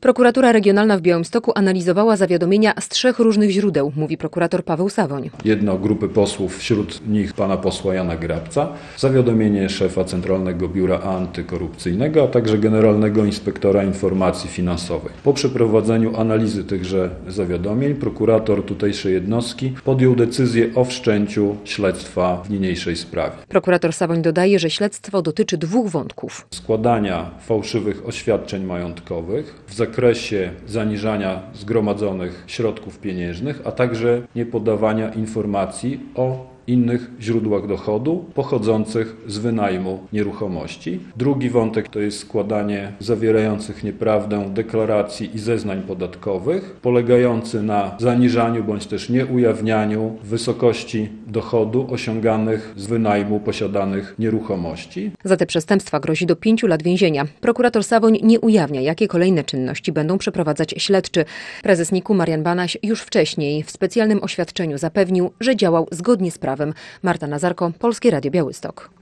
Prokuratura Regionalna w Białymstoku analizowała zawiadomienia z 3 różnych źródeł, mówi prokurator Paweł Sawoń. Jedno grupy posłów, wśród nich pana posła Jana Grabca, zawiadomienie szefa Centralnego Biura Antykorupcyjnego, a także Generalnego Inspektora Informacji Finansowej. Po przeprowadzeniu analizy tychże zawiadomień prokurator tutejszej jednostki podjął decyzję o wszczęciu śledztwa w niniejszej sprawie. Prokurator Sawoń dodaje, że śledztwo dotyczy 2 wątków. Składania fałszywych oświadczeń majątkowych w zakresie zaniżania zgromadzonych środków pieniężnych, a także niepodawania informacji o innych źródłach dochodu pochodzących z wynajmu nieruchomości. Drugi wątek to jest składanie zawierających nieprawdę deklaracji i zeznań podatkowych, polegający na zaniżaniu bądź też nieujawnianiu wysokości dochodu osiąganych z wynajmu posiadanych nieruchomości. Za te przestępstwa grozi do 5 lat więzienia. Prokurator Sawoń nie ujawnia, jakie kolejne czynności będą przeprowadzać śledczy. Prezes NIK-u Marian Banaś już wcześniej w specjalnym oświadczeniu zapewnił, że działał zgodnie z prawem. Marta Nazarko, Polskie Radio Białystok.